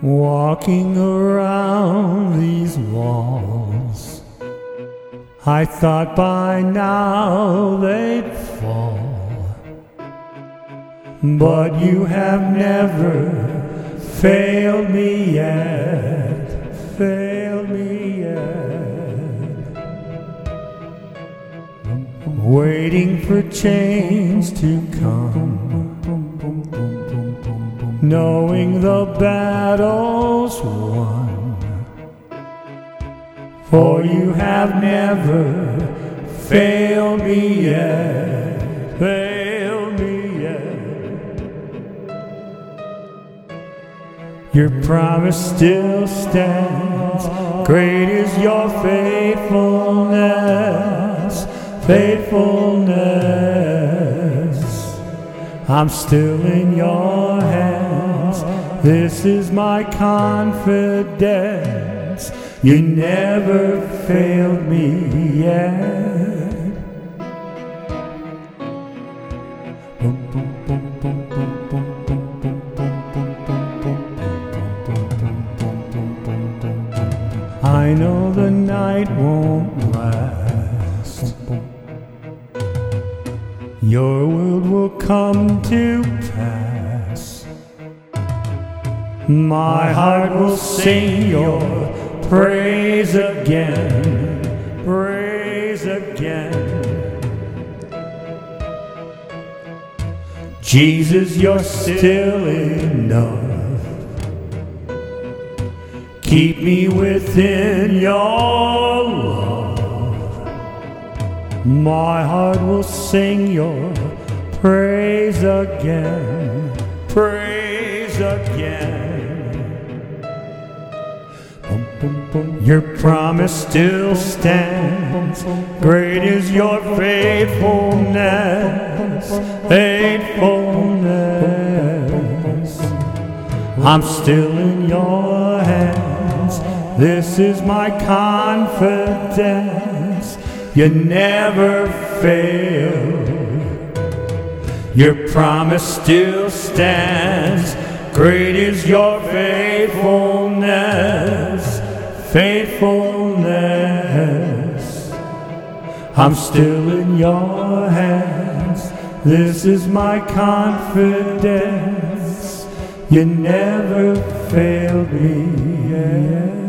Walking around these walls, I thought by now they'd fall, but you have never failed me yet, failed me yet. Waiting for change to come, knowing the battle's won, for you have never failed me yet, failed me yet. Your promise still stands, great is your faithfulness, faithfulness. I'm still in your hands, this is my confidence. You never failed me yet. I know the night won't last, your word will come to pass. My heart will sing your praise again, praise again. Jesus, you're still enough. Keep me within your love. My heart will sing your praise again, praise again. Your promise still stands, great is your faithfulness, faithfulness. I'm still in your hands, this is my confidence. You never fail. Your promise still stands, great is your faithfulness, faithfulness. I'm still in your hands, this is my confidence. You never failed me yet.